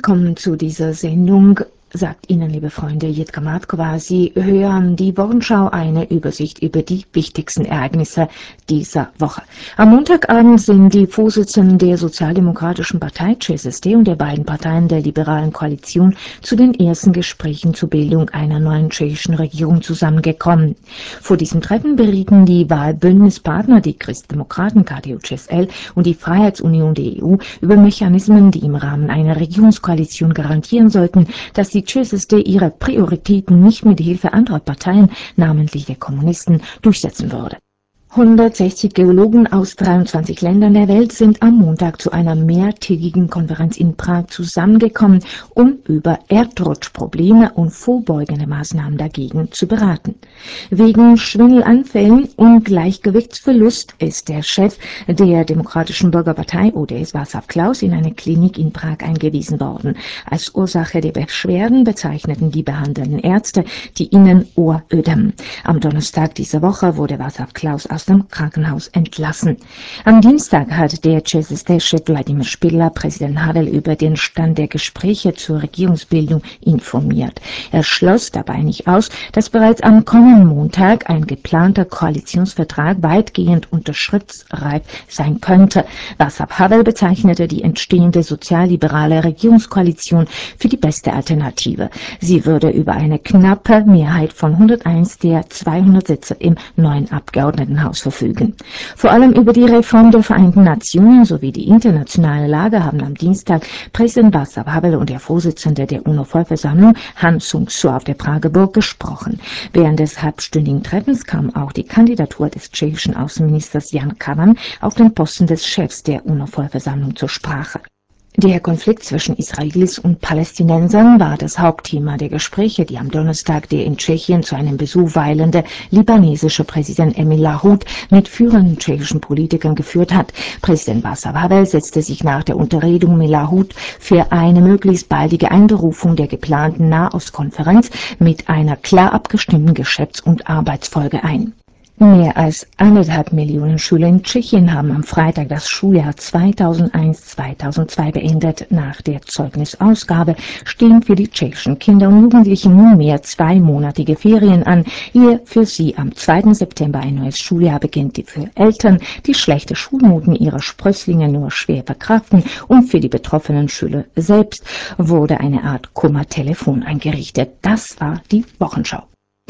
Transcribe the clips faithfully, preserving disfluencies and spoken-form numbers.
Willkommen zu dieser Sendung, sagt Ihnen, liebe Freunde, Jitka Matkova. Sie hören die Wochenschau, eine Übersicht über die wichtigsten Ereignisse dieser Woche. Am Montagabend sind die Vorsitzenden der Sozialdemokratischen Partei C S S D und der beiden Parteien der liberalen Koalition zu den ersten Gesprächen zur Bildung einer neuen tschechischen Regierung zusammengekommen. Vor diesem Treffen berieten die Wahlbündnispartner, die Christdemokraten, K D U C S L und die Freiheitsunion der E U, über Mechanismen, die im Rahmen einer Regierungskoalition garantieren sollten, dass die C S S D ihre Prioritäten nicht mit Hilfe anderer Parteien, namentlich der Kommunisten, durchsetzen würde. hundertsechzig Geologen aus dreiundzwanzig Ländern der Welt sind am Montag zu einer mehrtägigen Konferenz in Prag zusammengekommen, um über Erdrutschprobleme und vorbeugende Maßnahmen dagegen zu beraten. Wegen Schwindelanfällen und Gleichgewichtsverlust ist der Chef der Demokratischen Bürgerpartei, O D S, Václav Klaus, in eine Klinik in Prag eingewiesen worden. Als Ursache der Beschwerden bezeichneten die behandelnden Ärzte die Innenohrödem. Am Donnerstag dieser Woche wurde Václav Klaus aus dem Krankenhaus entlassen. Am Dienstag hat der C S S D-Chef Wladimir Špidla Präsident Havel über den Stand der Gespräche zur Regierungsbildung informiert. Er schloss dabei nicht aus, dass bereits am kommenden Montag ein geplanter Koalitionsvertrag weitgehend unterschriftsreif sein könnte. Václav Havel bezeichnete die entstehende sozialliberale Regierungskoalition für die beste Alternative. Sie würde über eine knappe Mehrheit von hunderteins der zweihundert Sitze im neuen Abgeordnetenhaus verfügen. Vor allem über die Reform der Vereinten Nationen sowie die internationale Lage haben am Dienstag Präsident Václav Havel und der Vorsitzende der UNO-Vollversammlung Han Sung-soo auf der Prager Burg gesprochen. Während des halbstündigen Treffens kam auch die Kandidatur des tschechischen Außenministers Jan Kavan auf den Posten des Chefs der UNO-Vollversammlung zur Sprache. Der Konflikt zwischen Israelis und Palästinensern war das Hauptthema der Gespräche, die am Donnerstag der in Tschechien zu einem Besuch weilende libanesische Präsident Emil Lahut mit führenden tschechischen Politikern geführt hat. Präsident Václav Havel setzte sich nach der Unterredung mit Lahut für eine möglichst baldige Einberufung der geplanten Nahostkonferenz mit einer klar abgestimmten Geschäfts- und Arbeitsfolge ein. Mehr als anderthalb Millionen Schüler in Tschechien haben am Freitag das Schuljahr zweitausendeins zweitausendzwei beendet. Nach der Zeugnisausgabe stehen für die tschechischen Kinder und Jugendlichen nunmehr zweimonatige Ferien an, ehe für sie am zweiten September ein neues Schuljahr beginnt, die für Eltern, die schlechte Schulnoten ihrer Sprösslinge nur schwer verkraften, und für die betroffenen Schüler selbst wurde eine Art Kummertelefon eingerichtet. Das war die Wochenschau.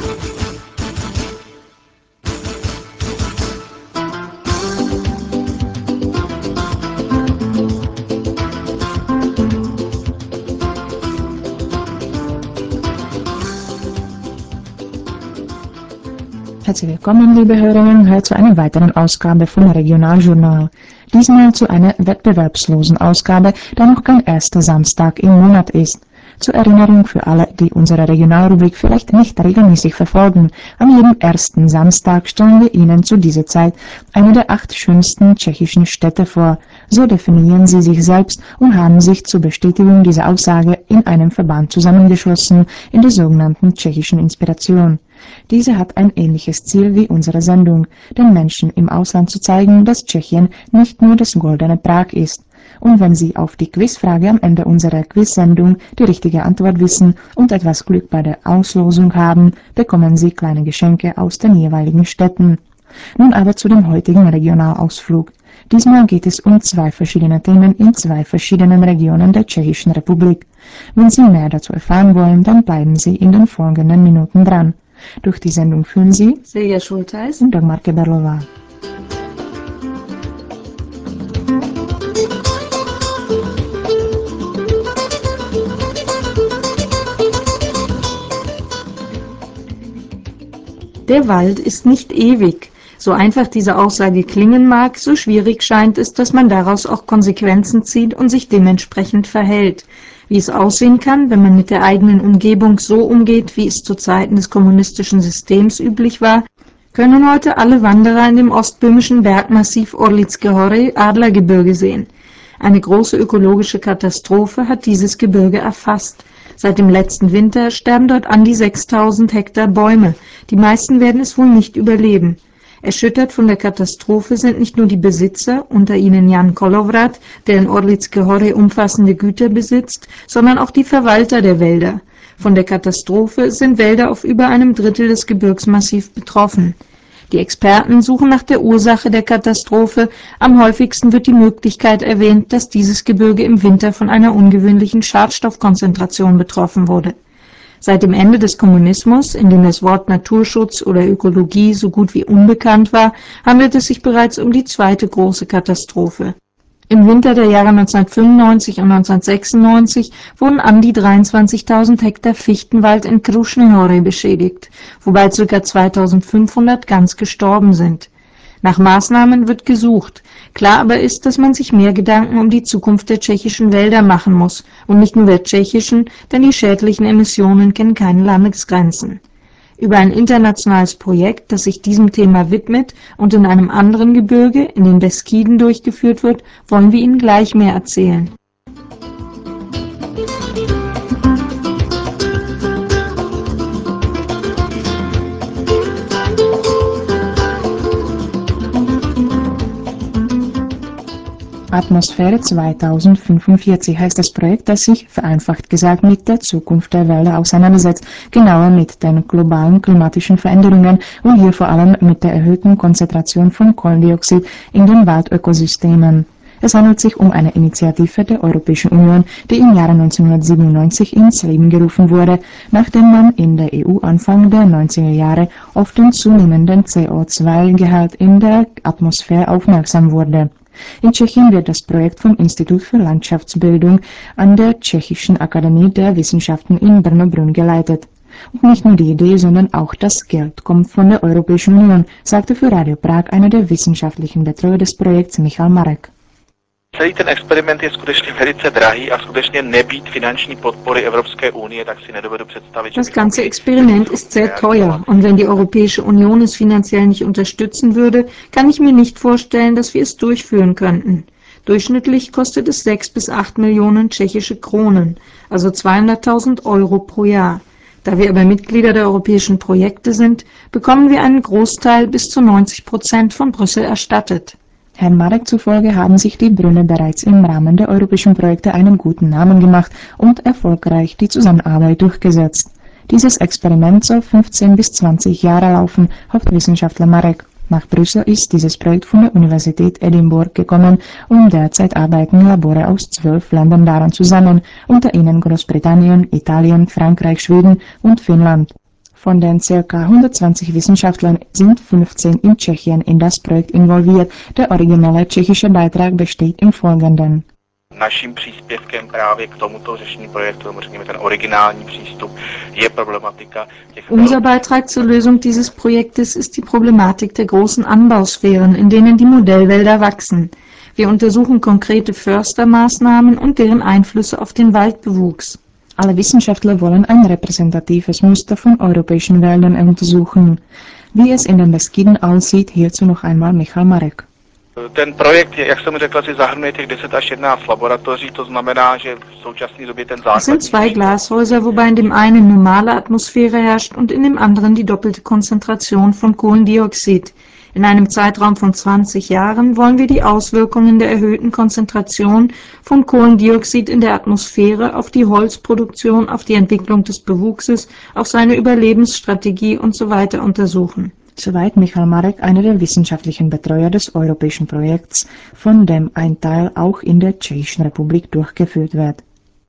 Herzlich willkommen, liebe Hörerinnen und Hörer, zu einer weiteren Ausgabe vom Regionaljournal. Diesmal zu einer wettbewerbslosen Ausgabe, da noch kein erster Samstag im Monat ist. Zur Erinnerung für alle, die unsere Regionalrubrik vielleicht nicht regelmäßig verfolgen: Am jedem ersten Samstag stellen wir Ihnen zu dieser Zeit eine der acht schönsten tschechischen Städte vor. So definieren sie sich selbst und haben sich zur Bestätigung dieser Aussage in einem Verband zusammengeschlossen, in der sogenannten tschechischen Inspiration. Diese hat ein ähnliches Ziel wie unsere Sendung, den Menschen im Ausland zu zeigen, dass Tschechien nicht nur das goldene Prag ist. Und wenn Sie auf die Quizfrage am Ende unserer Quiz-Sendung die richtige Antwort wissen und etwas Glück bei der Auslosung haben, bekommen Sie kleine Geschenke aus den jeweiligen Städten. Nun aber zu dem heutigen Regionalausflug. Diesmal geht es um zwei verschiedene Themen in zwei verschiedenen Regionen der Tschechischen Republik. Wenn Sie mehr dazu erfahren wollen, dann bleiben Sie in den folgenden Minuten dran. Durch die Sendung führen Sie Silja Schultheis und Dagmar Keberlová. Der Wald ist nicht ewig. So einfach diese Aussage klingen mag, so schwierig scheint es, dass man daraus auch Konsequenzen zieht und sich dementsprechend verhält. Wie es aussehen kann, wenn man mit der eigenen Umgebung so umgeht, wie es zu Zeiten des kommunistischen Systems üblich war, können heute alle Wanderer in dem ostböhmischen Bergmassiv Orlické Hory, Adlergebirge, sehen. Eine große ökologische Katastrophe hat dieses Gebirge erfasst. Seit dem letzten Winter sterben dort an die sechstausend Hektar Bäume. Die meisten werden es wohl nicht überleben. Erschüttert von der Katastrophe sind nicht nur die Besitzer, unter ihnen Jan Kolovrat, der in Orlické Hory umfassende Güter besitzt, sondern auch die Verwalter der Wälder. Von der Katastrophe sind Wälder auf über einem Drittel des Gebirgsmassivs betroffen. Die Experten suchen nach der Ursache der Katastrophe. Am häufigsten wird die Möglichkeit erwähnt, dass dieses Gebirge im Winter von einer ungewöhnlichen Schadstoffkonzentration betroffen wurde. Seit dem Ende des Kommunismus, in dem das Wort Naturschutz oder Ökologie so gut wie unbekannt war, handelt es sich bereits um die zweite große Katastrophe. Im Winter der Jahre neunzehnhundertfünfundneunzig und neunzehnhundertsechsundneunzig wurden an die dreiundzwanzigtausend Hektar Fichtenwald in Krušné hory beschädigt, wobei ca. zweitausendfünfhundert ganz gestorben sind. Nach Maßnahmen wird gesucht. Klar aber ist, dass man sich mehr Gedanken um die Zukunft der tschechischen Wälder machen muss. Und nicht nur der tschechischen, denn die schädlichen Emissionen kennen keine Landesgrenzen. Über ein internationales Projekt, das sich diesem Thema widmet und in einem anderen Gebirge, in den Beskiden, durchgeführt wird, wollen wir Ihnen gleich mehr erzählen. Atmosphäre zweitausendfünfundvierzig heißt das Projekt, das sich, vereinfacht gesagt, mit der Zukunft der Wälder auseinandersetzt, genauer mit den globalen klimatischen Veränderungen und hier vor allem mit der erhöhten Konzentration von Kohlendioxid in den Waldökosystemen. Es handelt sich um eine Initiative der Europäischen Union, die im Jahre neunzehnhundertsiebenundneunzig ins Leben gerufen wurde, nachdem man in der E U Anfang der neunziger Jahre auf den zunehmenden C O zwei Gehalt in der Atmosphäre aufmerksam wurde. In Tschechien wird das Projekt vom Institut für Landschaftsbildung an der Tschechischen Akademie der Wissenschaften in Brno-Brunn geleitet. Und nicht nur die Idee, sondern auch das Geld kommt von der Europäischen Union, sagte für Radio Prag einer der wissenschaftlichen Betreuer des Projekts, Michal Marek. Celý ten experiment je skutečně velice drahý a skutečně nebýt finanční podpory Evropské unie, tak si nedovedu představit, že Das ganze Experiment ist sehr teuer und wenn die Europäische Union es finanziell nicht unterstützen würde, kann ich mir nicht vorstellen, dass wir es durchführen könnten. Durchschnittlich kostet es sechs bis acht Millionen tschechische Kronen, also zweihunderttausend Euro pro Jahr. Da wir aber Mitglieder der europäischen Projekte sind, bekommen wir einen Großteil bis zu neunzig Prozent von Brüssel erstattet. Herrn Marek zufolge haben sich die Brünner bereits im Rahmen der europäischen Projekte einen guten Namen gemacht und erfolgreich die Zusammenarbeit durchgesetzt. Dieses Experiment soll fünfzehn bis zwanzig Jahre laufen, hofft Wissenschaftler Marek. Nach Brüssel ist dieses Projekt von der Universität Edinburgh gekommen und derzeit arbeiten Labore aus zwölf Ländern daran zusammen, unter ihnen Großbritannien, Italien, Frankreich, Schweden und Finnland. Von den ca. hundertzwanzig Wissenschaftlern sind fünfzehn in Tschechien in das Projekt involviert. Der originale tschechische Beitrag besteht im Folgenden. Naším příspěvkem právě k tomuto řešení projektu, řekněme ten originální přístup, je problematika těch... Unser Beitrag zur Lösung dieses Projektes ist die Problematik der großen Anbausphären, in denen die Modellwälder wachsen. Wir untersuchen konkrete Förstermaßnahmen und deren Einflüsse auf den Waldbewuchs. Alle Wissenschaftler wollen ein repräsentatives Muster von europäischen Wäldern untersuchen. Wie es in den Beskiden aussieht, hierzu noch einmal Michal Marek. Ten projekt, jak jsem řekl, si zahrnuje těch deset až jedenáct laboratoří, to znamená, že v současné době ten základní... Es sind zwei Glashäuser, wobei in dem einen normale Atmosphäre herrscht und in dem anderen die doppelte Konzentration von Kohlendioxid. In einem Zeitraum von zwanzig Jahren wollen wir die Auswirkungen der erhöhten Konzentration von Kohlendioxid in der Atmosphäre auf die Holzproduktion, auf die Entwicklung des Bewuchses, auf seine Überlebensstrategie usw. untersuchen. Soweit Michal Marek, einer der wissenschaftlichen Betreuer des europäischen Projekts, von dem ein Teil auch in der Tschechischen Republik durchgeführt wird.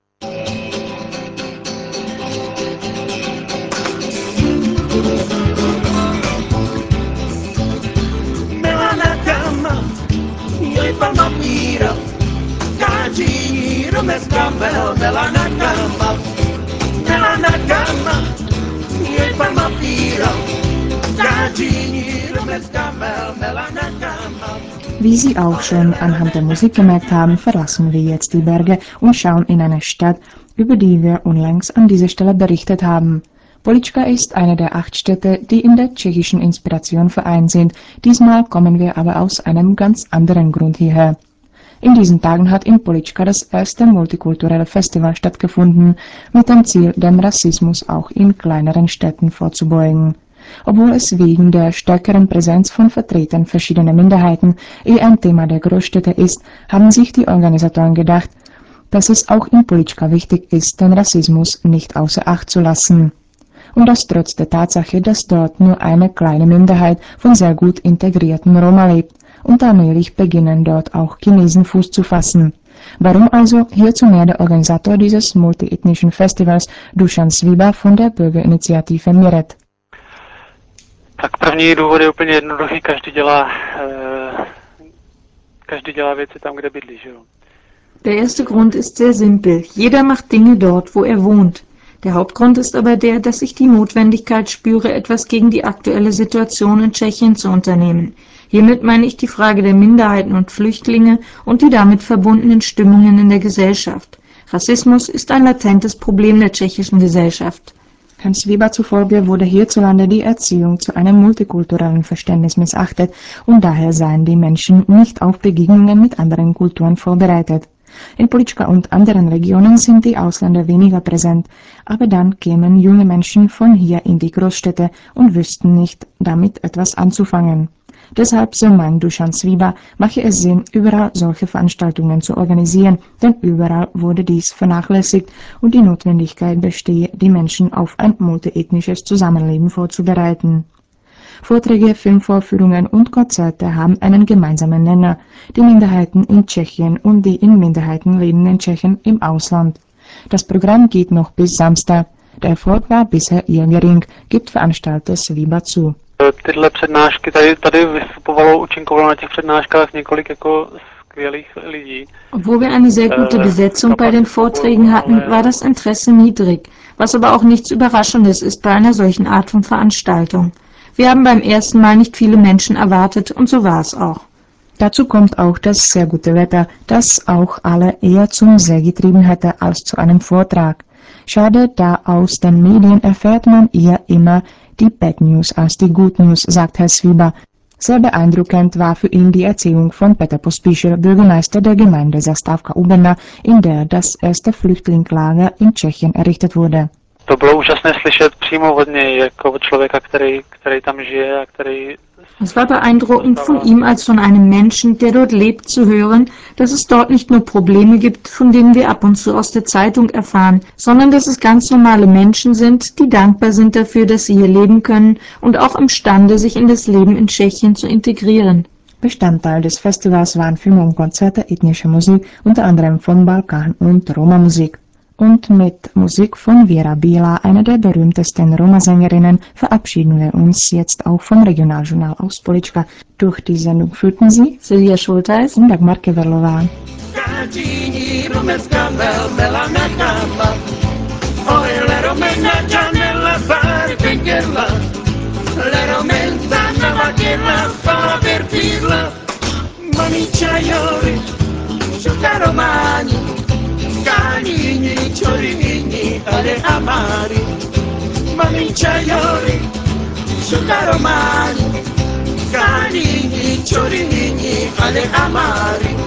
Wie Sie auch schon anhand der Musik gemerkt haben, verlassen wir jetzt die Berge und schauen in eine Stadt, über die wir unlängst an dieser Stelle berichtet haben. Polička ist eine der acht Städte, die in der tschechischen Inspiration vereint sind. Diesmal kommen wir aber aus einem ganz anderen Grund hierher. In diesen Tagen hat in Polička das erste multikulturelle Festival stattgefunden, mit dem Ziel, dem Rassismus auch in kleineren Städten vorzubeugen. Obwohl es wegen der stärkeren Präsenz von Vertretern verschiedener Minderheiten eher ein Thema der Großstädte ist, haben sich die Organisatoren gedacht, dass es auch in Politschka wichtig ist, den Rassismus nicht außer Acht zu lassen. Und das trotz der Tatsache, dass dort nur eine kleine Minderheit von sehr gut integrierten Roma lebt und allmählich beginnen dort auch Chinesen Fuß zu fassen. Warum also? Hierzu mehr der Organisator dieses multiethnischen Festivals Dušan Sviba von der Bürgerinitiative Miret. Tak první důvod je úplně jednoduchý, každý dělá, eh, každý dělá věci tam, kde bydlí, že jo? Der erste Grund ist sehr simpel. Jeder macht Dinge dort, wo er wohnt. Der Hauptgrund ist aber der, dass ich die Notwendigkeit spüre, etwas gegen die aktuelle Situation in Tschechien zu unternehmen. Hiermit meine ich die Frage der Minderheiten und Flüchtlinge und die damit verbundenen Stimmungen in der Gesellschaft. Rassismus ist ein latentes Problem der tschechischen Gesellschaft. Herrn Sviba zufolge wurde hierzulande die Erziehung zu einem multikulturellen Verständnis missachtet und daher seien die Menschen nicht auf Begegnungen mit anderen Kulturen vorbereitet. In Politschka und anderen Regionen sind die Ausländer weniger präsent, aber dann kämen junge Menschen von hier in die Großstädte und wüssten nicht, damit etwas anzufangen. Deshalb, so meint Dušan Sviba, mache es Sinn, überall solche Veranstaltungen zu organisieren, denn überall wurde dies vernachlässigt und die Notwendigkeit bestehe, die Menschen auf ein multiethnisches Zusammenleben vorzubereiten. Vorträge, Filmvorführungen und Konzerte haben einen gemeinsamen Nenner, die Minderheiten in Tschechien und die in Minderheiten lebenden Tschechen im Ausland. Das Programm geht noch bis Samstag. Der Erfolg war bisher eher gering, gibt Veranstalter Sviba zu. Tyhle přednášky, tady, tady vystupovalo, účinkovalo na těch přednáškách několik jako skvělých lidí. Obwohl wir eine sehr gute Besetzung bei den Vorträgen hatten, war das Interesse niedrig, was aber auch nichts Überraschendes ist bei einer solchen Art von Veranstaltung. Wir haben beim ersten Mal nicht viele Menschen erwartet und so war es auch. Dazu kommt auch das sehr gute Wetter, das auch alle eher zum See getrieben hätte als zu einem Vortrag. Schade, da aus den Medien erfährt man eher immer die Bad News als die Good News, sagt Herr Sviba. Sehr beeindruckend war für ihn die Erzählung von Peter Pospíšil, Bürgermeister der Gemeinde Zastávka-u-Brna, in der das erste Flüchtlingslager in Tschechien errichtet wurde. To bylo úžasné slyšet přímo od něj, jako od člověka, který, který tam žije a který... Es war beeindruckend, von ihm als von einem Menschen, der dort lebt, zu hören, dass es dort nicht nur Probleme gibt, von denen wir ab und zu aus der Zeitung erfahren, sondern dass es ganz normale Menschen sind, die dankbar sind dafür, dass sie hier leben können und auch imstande, sich in das Leben in Tschechien zu integrieren. Bestandteil des Festivals waren Filme und Konzerte, ethnische Musik, unter anderem von Balkan- und Roma-Musik. Und mit Musik von Vera Bila, einer der berühmtesten Roma-Sängerinnen, verabschieden wir uns jetzt auch vom Regionaljournal aus Politschka. Durch die Sendung führten sie Silvia Schulteis und Dagmar Keverlová. Canini, ciorini, alle amari, maminciaioli, succaromani, canini, ciorini, alle amari.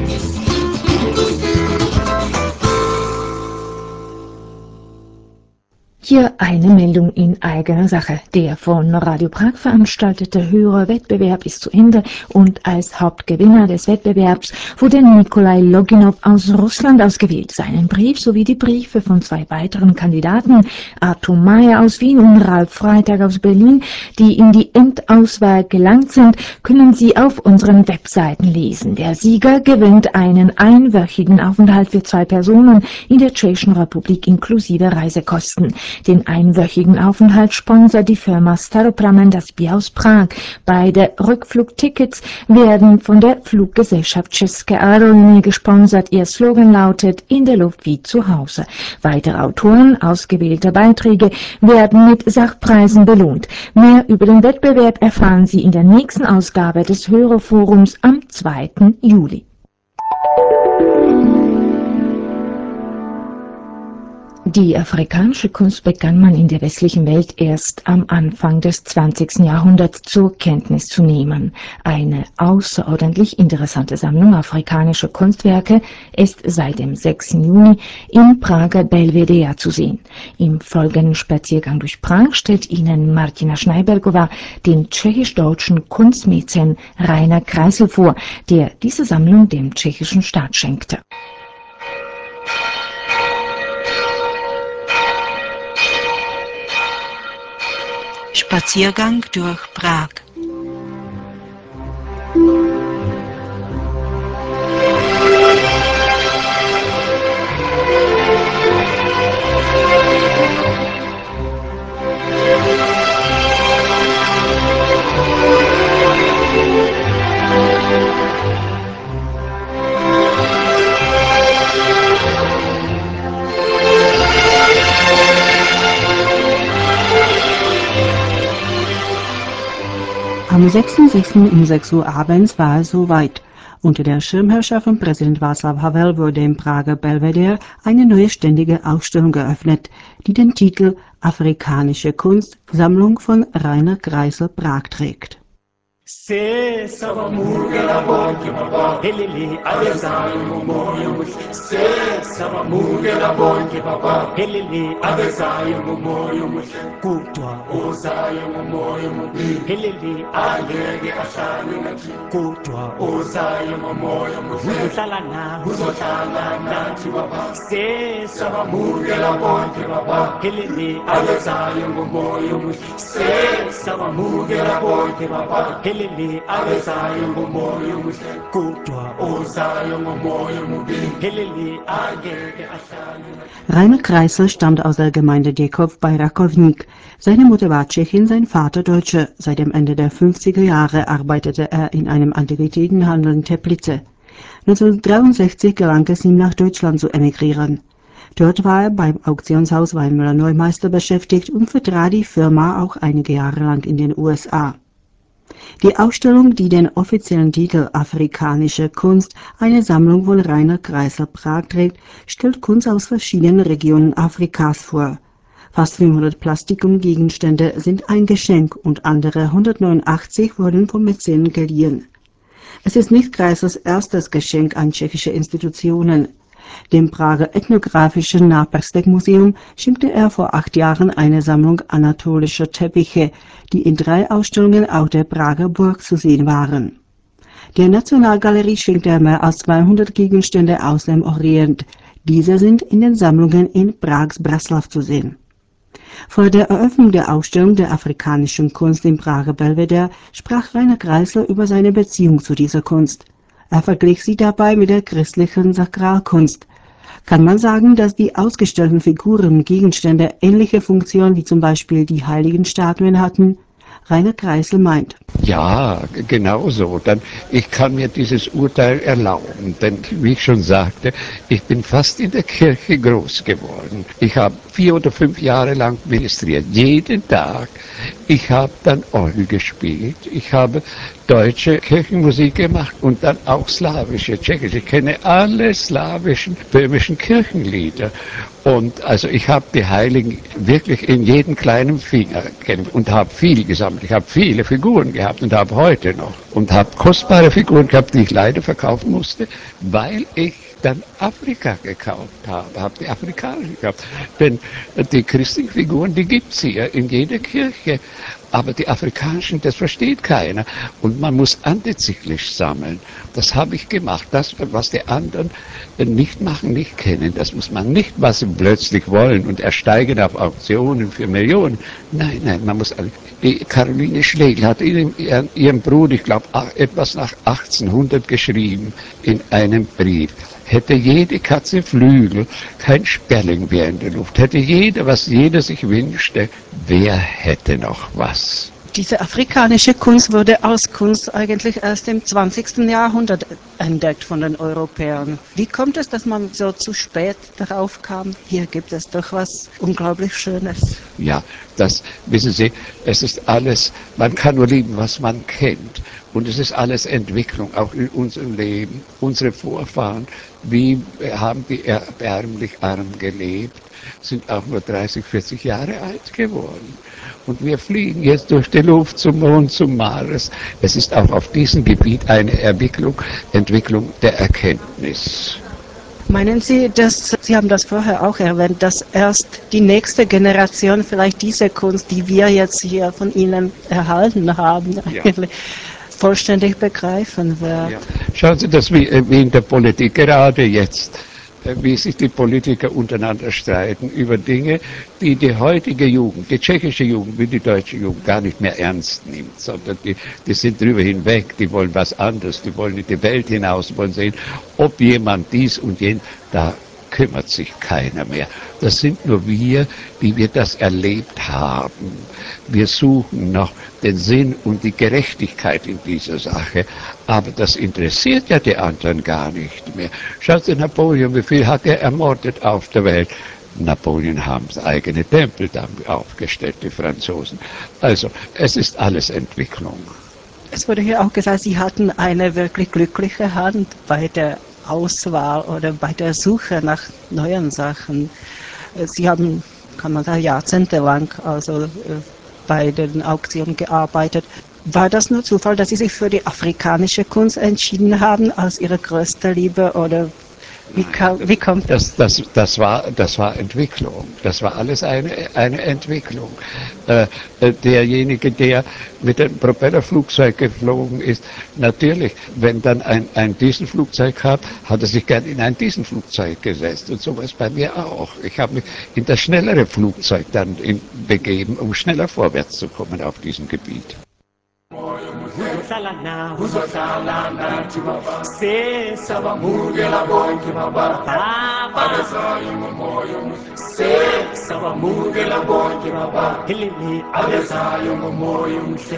Hier eine Meldung in eigener Sache. Der von Radio Prag veranstaltete Hörerwettbewerb ist zu Ende und als Hauptgewinner des Wettbewerbs wurde Nikolai Loginov aus Russland ausgewählt. Seinen Brief sowie die Briefe von zwei weiteren Kandidaten, Artur Mayer aus Wien und Ralf Freitag aus Berlin, die in die Endauswahl gelangt sind, können Sie auf unseren Webseiten lesen. Der Sieger gewinnt einen einwöchigen Aufenthalt für zwei Personen in der Tschechischen Republik inklusive Reisekosten. Den einwöchigen Aufenthalt sponsert die Firma Staropramen das Bier aus Prag. Beide Rückflugtickets werden von der Fluggesellschaft České Aerolinie gesponsert. Ihr Slogan lautet "In der Luft wie zu Hause". Weitere Autoren ausgewählter Beiträge werden mit Sachpreisen belohnt. Mehr über den Wettbewerb erfahren Sie in der nächsten Ausgabe des Hörerforums am zweiten Juli. Die afrikanische Kunst begann man in der westlichen Welt erst am Anfang des zwanzigsten Jahrhunderts zur Kenntnis zu nehmen. Eine außerordentlich interessante Sammlung afrikanischer Kunstwerke ist seit dem sechsten Juni im Prager Belvedere zu sehen. Im folgenden Spaziergang durch Prag stellt Ihnen Martina Schneibergova den tschechisch-deutschen Kunstmäzen Rainer Kreisel vor, der diese Sammlung dem tschechischen Staat schenkte. Spaziergang durch Prag. Am sechsten sechsten um sechs Uhr abends war es soweit. Unter der Schirmherrschaft von Präsident Václav Havel wurde im Prager Belvedere eine neue ständige Ausstellung geöffnet, die den Titel Afrikanische Kunst, Sammlung von Rainer Kreisel Prag trägt. Se sava mugela bonke baba helele adesayo momoyo se sava mugela bonke baba helele adesayo momoyo kutwa osayo momoyo helele angeke ashane kutwa osayo momoyo uzohlala na uzohlala nathi baba se sava mugela bonke baba helele adesayo momoyo se sava mugela bonke baba helele abesayo ngomoyo muhle kutwa osayo ngomoyo mubi helele angeke ahlale. Rainer Kreisel stammt aus der Gemeinde Děkov bei Rakovník. Seine Mutter war Tschechin, sein Vater Deutscher. Seit dem Ende der fünfziger Jahre arbeitete er in einem Antiquitätenhandel in Teplice. neunzehnhundertdreiundsechzig gelang es ihm, nach Deutschland zu emigrieren. Dort war er beim Auktionshaus Weinmüller-Neumeister beschäftigt und vertrat die Firma auch einige Jahre lang in den U S A. Die Ausstellung, die den offiziellen Titel Afrikanische Kunst, eine Sammlung von Rainer Kreisel Prag trägt, stellt Kunst aus verschiedenen Regionen Afrikas vor. Fast fünfhundert Plastikumgegenstände sind ein Geschenk und andere hundertneunundachtzig wurden vom Mäzen geliehen. Es ist nicht Kreisels erstes Geschenk an tschechische Institutionen. Dem Prager Ethnographischen Nahperspekmuseum schenkte er vor acht Jahren eine Sammlung anatolischer Teppiche, die in drei Ausstellungen auf der Prager Burg zu sehen waren. Der Nationalgalerie schenkte er mehr als zweihundert Gegenstände aus dem Orient. Diese sind in den Sammlungen in Prags Breslav zu sehen. Vor der Eröffnung der Ausstellung der afrikanischen Kunst im Prager Belvedere sprach Rainer Kreisel über seine Beziehung zu dieser Kunst. Er verglich sie dabei mit der christlichen Sakralkunst. Kann man sagen, dass die ausgestellten Figuren und Gegenstände ähnliche Funktionen wie zum Beispiel die heiligen Statuen hatten? Rainer Kreisel meint. Ja, genau so. Dann, ich kann mir dieses Urteil erlauben, denn wie ich schon sagte, ich bin fast in der Kirche groß geworden. Ich habe vier oder fünf Jahre lang ministriert, jeden Tag. Ich habe dann Orgel gespielt, ich habe deutsche Kirchenmusik gemacht und dann auch slawische, tschechische. Ich kenne alle slawischen, böhmischen Kirchenlieder. Und also ich habe die Heiligen wirklich in jedem kleinen Finger kennen und habe viel gesammelt. Ich habe viele Figuren gehabt und habe heute noch. Und habe kostbare Figuren gehabt, die ich leider verkaufen musste, weil ich dann Afrika gekauft habe, habe die afrikanischen gehabt. Denn die christlichen Figuren, die gibt es hier in jeder Kirche. Aber die afrikanischen, das versteht keiner. Und man muss antizyklisch sammeln. Das habe ich gemacht. Das, was die anderen nicht machen, nicht kennen, das muss man nicht, was sie plötzlich wollen und ersteigen auf Auktionen für Millionen. Nein, nein, man muss... Die Caroline Schlegel hat ihrem, ihrem Bruder, ich glaube, etwas nach achtzehnhundert geschrieben in einem Brief. Hätte jede Katze Flügel, kein Sperling mehr in der Luft. Hätte jeder, was jeder sich wünschte, wer hätte noch was? Diese afrikanische Kunst wurde als Kunst eigentlich erst im zwanzigsten Jahrhundert entdeckt von den Europäern. Wie kommt es, dass man so zu spät darauf kam? Hier gibt es doch was unglaublich Schönes. Ja, das, wissen Sie, es ist alles, man kann nur lieben, was man kennt. Und es ist alles Entwicklung, auch in unserem Leben. Unsere Vorfahren, wie haben die erbärmlich arm gelebt, sind auch nur dreißig, vierzig Jahre alt geworden. Und wir fliegen jetzt durch die Luft zum Mond, zum Mars. Es ist auch auf diesem Gebiet eine Entwicklung, Entwicklung der Erkenntnis. Meinen Sie, dass, Sie haben das vorher auch erwähnt, dass erst die nächste Generation vielleicht diese Kunst, die wir jetzt hier von Ihnen erhalten haben, Ja. eigentlich vollständig begreifen wird? Ja. Schauen Sie, das wie, wie in der Politik gerade jetzt, wie sich die Politiker untereinander streiten über Dinge, die die heutige Jugend, die tschechische Jugend wie die deutsche Jugend gar nicht mehr ernst nimmt, sondern die, die sind drüber hinweg, die wollen was anderes, die wollen in die Welt hinaus, wollen sehen, ob jemand dies und jen, da kümmert sich keiner mehr. Das sind nur wir, die wir das erlebt haben. Wir suchen noch den Sinn und die Gerechtigkeit in dieser Sache, aber das interessiert ja die anderen gar nicht mehr. Schaut Sie, Napoleon, wie viel hat er ermordet auf der Welt? Napoleon haben eigene Tempel dann aufgestellt, die Franzosen. Also, es ist alles Entwicklung. Es wurde hier auch gesagt, Sie hatten eine wirklich glückliche Hand bei der Auswahl oder bei der Suche nach neuen Sachen. Sie haben, kann man sagen, jahrzehntelang also bei den Auktionen gearbeitet. War das nur Zufall, dass Sie sich für die afrikanische Kunst entschieden haben als Ihre größte Liebe oder wie, kam, wie kommt das? Das, das, das, war, das war Entwicklung. Das war alles eine, eine Entwicklung. Äh, derjenige, der mit dem Propellerflugzeug geflogen ist, natürlich, wenn dann ein, ein Dieselflugzeug hat, hat er sich gern in ein Dieselflugzeug gesetzt. Und so war es bei mir auch. Ich habe mich in das schnellere Flugzeug dann in, begeben, um schneller vorwärts zu kommen auf diesem Gebiet. Salana, Salana, se savamugela bonke baba, baba se savamugela bonke baba, hilili adesayo moyum se.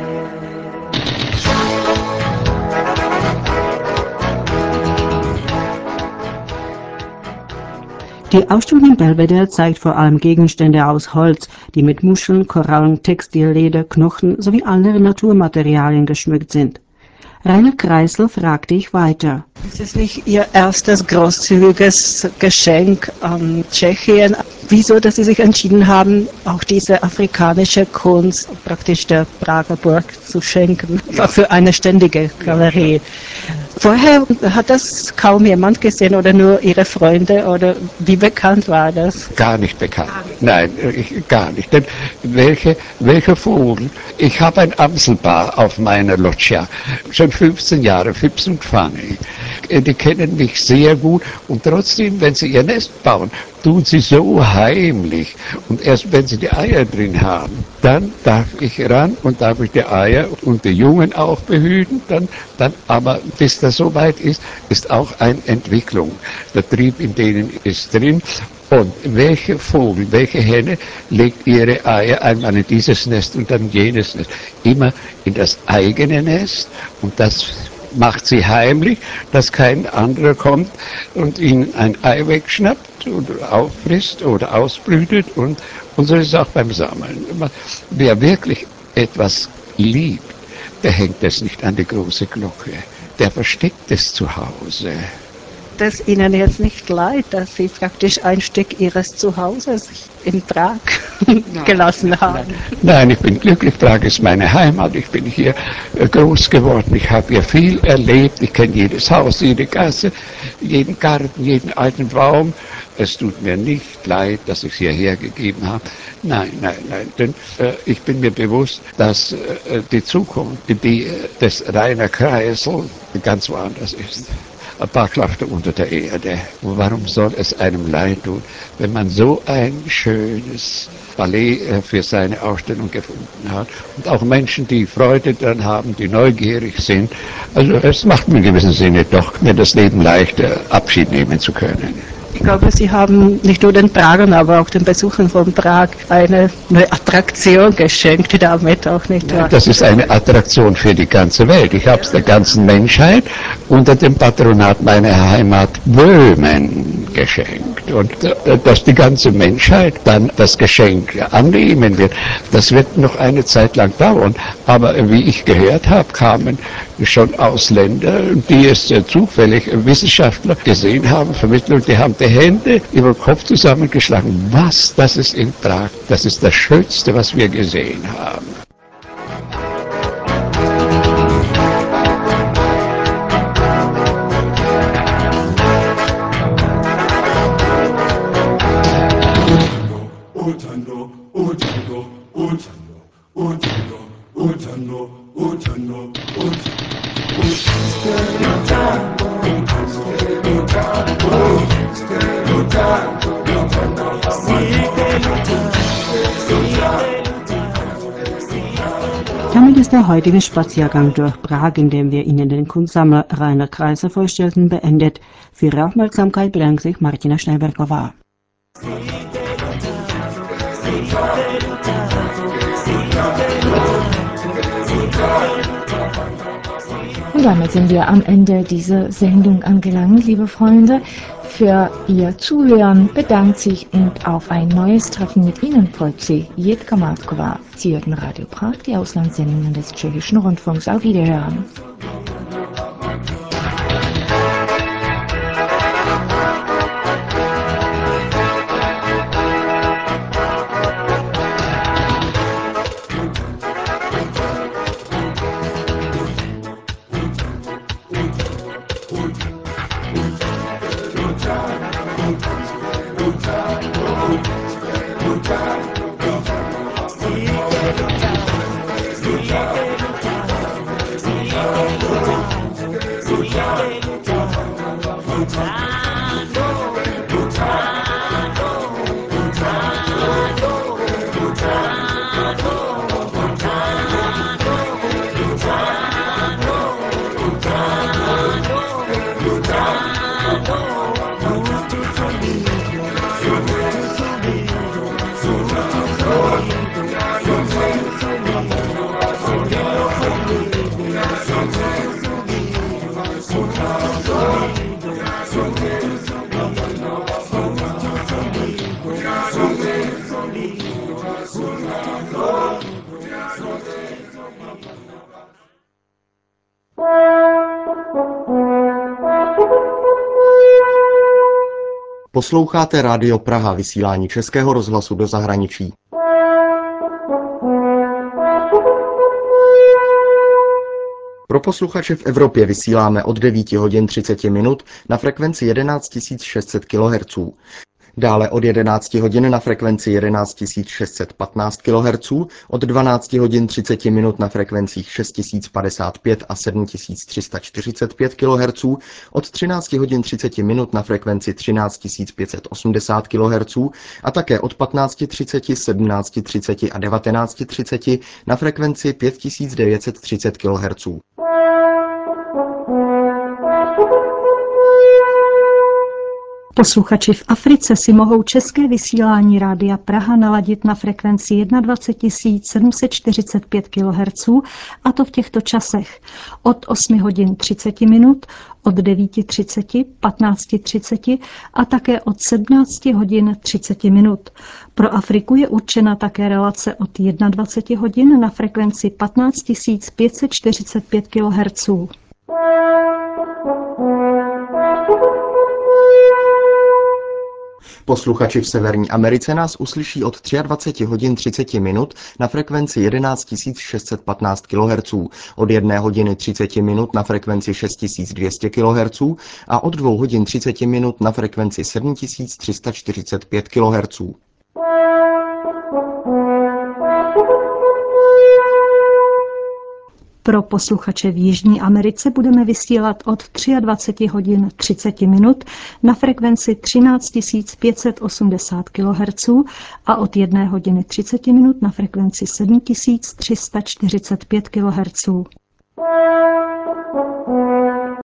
Die Ausstellung in Belvedere zeigt vor allem Gegenstände aus Holz, die mit Muscheln, Korallen, Textil, Leder, Knochen sowie anderen Naturmaterialien geschmückt sind. Rainer Kreisel fragte ich weiter. Ist es nicht Ihr erstes großzügiges Geschenk an Tschechien? Wieso, dass Sie sich entschieden haben, auch diese afrikanische Kunst praktisch der Prager Burg zu schenken, für eine ständige Galerie? Vorher hat das kaum jemand gesehen oder nur Ihre Freunde oder wie bekannt war das? Gar nicht bekannt. Nein, ich, gar nicht. Denn welche, welcher Vogel? Ich habe ein Amselpaar auf meiner Loggia. Schon fünfzehn Jahre, Fips und Fanny. Die kennen mich sehr gut und trotzdem, wenn sie ihr Nest bauen, tun sie so heimlich. Und erst wenn sie die Eier drin haben, dann darf ich ran und darf ich die Eier und die Jungen auch behüten. Dann, dann, aber bis das soweit ist, ist auch eine Entwicklung. Der Trieb in denen ist drin. Und welche Vogel, welche Henne legt ihre Eier einmal in dieses Nest und dann jenes Nest? Immer in das eigene Nest und das macht sie heimlich, dass kein anderer kommt und ihnen ein Ei wegschnappt oder auffrisst oder ausbrütet und, und so ist es auch beim Sammeln. Wer wirklich etwas liebt, der hängt es nicht an die große Glocke, der versteckt es zu Hause. Das Ihnen jetzt nicht leid, dass Sie praktisch ein Stück Ihres Zuhauses in Prag gelassen haben? Nein. Nein, ich bin glücklich. Prag ist meine Heimat. Ich bin hier groß geworden. Ich habe hier viel erlebt. Ich kenne jedes Haus, jede Gasse, jeden Garten, jeden alten Baum. Es tut mir nicht leid, dass ich es hierher gegeben habe. Nein, nein, nein. Denn äh, ich bin mir bewusst, dass äh, die Zukunft, die des Rainer Kreisel ganz woanders ist. Ein paar Klafter unter der Erde. Und warum soll es einem leid tun, wenn man so ein schönes Ballet für seine Ausstellung gefunden hat und auch Menschen, die Freude daran haben, die neugierig sind. Also es macht mir in gewissem Sinne doch, mir das Leben leichter Abschied nehmen zu können. Ich glaube, Sie haben nicht nur den Pragern, aber auch den Besuchern von Prag eine neue Attraktion geschenkt, damit auch nicht wahr? Das ist eine Attraktion für die ganze Welt. Ich habe es der ganzen Menschheit unter dem Patronat meiner Heimat Böhmen geschenkt. Und dass die ganze Menschheit dann das Geschenk annehmen wird, das wird noch eine Zeit lang dauern. Aber wie ich gehört habe, kamen schon Ausländer, die es zufällig Wissenschaftler gesehen haben, vermittelt, die haben die Hände über den Kopf zusammengeschlagen. Was, das ist in Prag, das ist das Schönste, was wir gesehen haben. Damit ist der heutige Spaziergang durch Prag, in dem wir Ihnen den Kunstsammler Rainer Kreiser vorstellten, beendet. Für Ihre Aufmerksamkeit bedankt sich Martina Schneiberkova. Und damit sind wir am Ende dieser Sendung angelangt, liebe Freunde. Für Ihr Zuhören bedankt sich und auf ein neues Treffen mit Ihnen freut Sie Jitka Mátkova, Sie hörten Radio Prag, die Auslandssendungen des Tschechischen Rundfunks. Auf Wiederhören. Posloucháte Rádio Praha, vysílání Českého rozhlasu do zahraničí. Pro posluchače v Evropě vysíláme od devět hodin třicet minut na frekvenci jedenáct tisíc šest set kilohertzů. Dále od jedenácti hodin na frekvenci jedenáct tisíc šest set patnáct kilohertzů, od dvanácti hodin třicet minut na frekvencích šest tisíc padesát pět a sedm tisíc tři sta čtyřicet pět kilohertzů, od třinácti hodin třicet minut na frekvenci třináct tisíc pět set osmdesát kilohertzů a také od patnácti třicet, sedmnácti třicet a devatenácti třicet na frekvenci pět tisíc devět set třicet kilohertzů. Posluchači v Africe si mohou české vysílání Rádia Praha naladit na frekvenci dvacet jedna tisíc sedm set čtyřicet pět kilohertzů, a to v těchto časech od osmi hodin třicet minut, od devíti třicet, patnácti třicet a také od sedmnácti hodin třicet minut. Pro Afriku je určena také relace od dvacet jedna hodin na frekvenci patnáct tisíc pět set čtyřicet pět kilohertzů. Posluchači v Severní Americe nás uslyší od dvacet tři hodin třicet minut na frekvenci jedenáct tisíc šest set patnáct kilohertzů, od jedné hodiny třicet minut na frekvenci šest tisíc dvě stě kilohertzů a od dvou hodin třicet minut na frekvenci sedm tisíc tři sta čtyřicet pět kilohertzů. Pro posluchače v Jižní Americe budeme vysílat od dvacet tři hodin třicet minut na frekvenci třináct tisíc pět set osmdesát kilohertzů a od jedné hodiny třicet minut na frekvenci sedm tisíc tři sta čtyřicet pět kilohertzů.